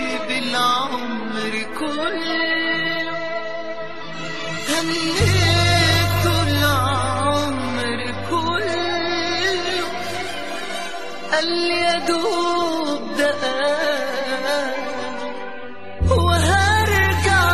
بالعمر كله، هنيته العمر كله، قال لي يا دوب دقايق وهرجع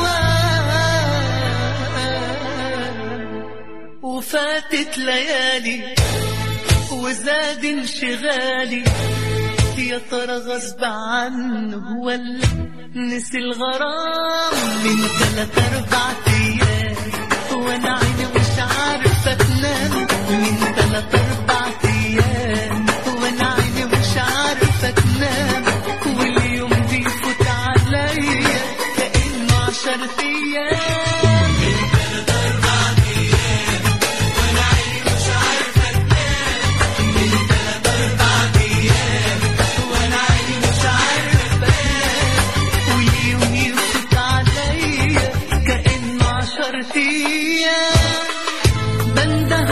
أوان، وفاتت ليالي وزاد انشغالي، يا ترى غصب عنه ولا نسي الغرام. من 3-4 أيام وانا عيني مش عارفة تنام، من 3-4 أيام وانا عيني مش عارفة تنام، واليوم بيفوت عليا كأنه 10 أيام. من 3-4 أيام وانا عيني مش عارفة تنام، من 3-4 أيام وانا عيني مش عارفة تنام، واليوم يفوت عليا كأنه 10 أيام. بنده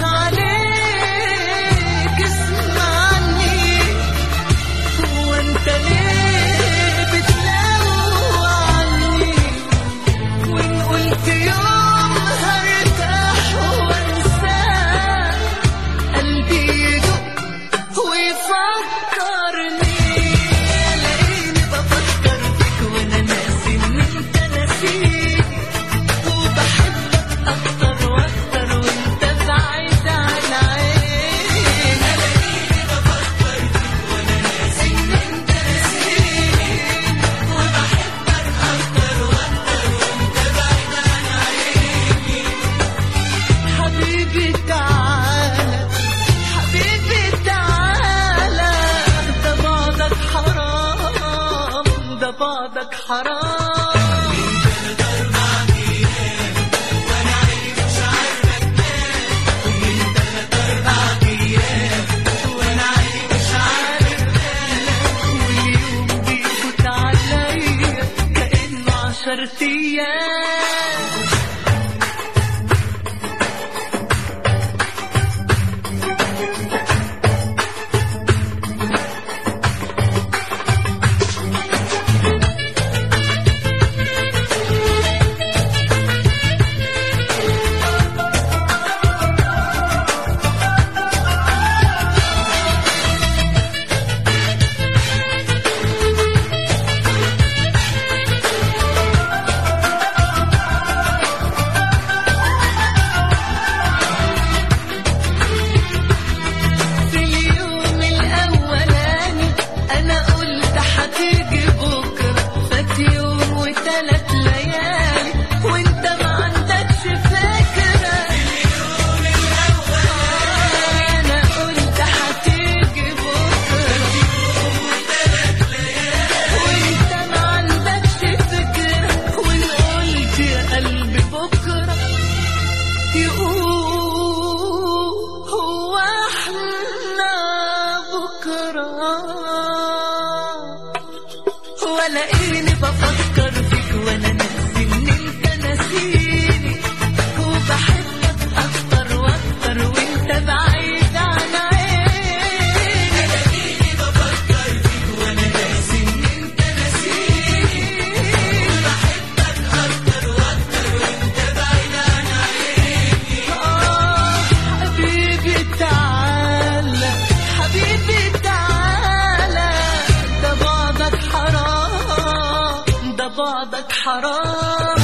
عليك اسمعني، وانت ليه بتلوعني؟ وان قلت يوم هرتاح وانساك، قلبي يدق ويفكرني، الاقيني بفكر فيك وانا ناسي ان انت ناسيني، وبحبك اكتر واكتر وانت بعيد عن عيني. الاقيني بفكر فيك وانا ناسي ان انت ناسيني، وبحبك اكتر واكتر وانت بعيد عن عيني. حبيبي تعالى، حبيبي تعالى، ده بعدك حرام، ده بعدك حرام. من 3-4 أيام وانا عيني مش عارفة تنام، ومن 3-4 أيام وانا عيني مش عارفة تنام، واليوم بيفوت عليا كأنه 10 أيام. في اليوم الأولاني أنا قلت هتيجي بكرة، فات يوم و3 ليالي وانت ما عندكش فكرة. في اليوم الأولاني أنا قلت هتيجي بكرة، فات يوم و3 ليالي وانت ما عندكش فكرة. وإن قلت يا قلبي بكرة، يقول هو احنا بكرة، ولاقيني بفكر فيك وانا ناسي ان انت ناسيني، وبحبك اكتر واكتر وانت بعيد عن عيني. الاقيني بفكر فيك وانا ناسي ان انت ناسيني، وبحبك اكتر واكتر وانت بعيد عن عيني. حبيبي تعالى، حبيبي تعالى، ده بعدك حرام، ده بعدك حرام.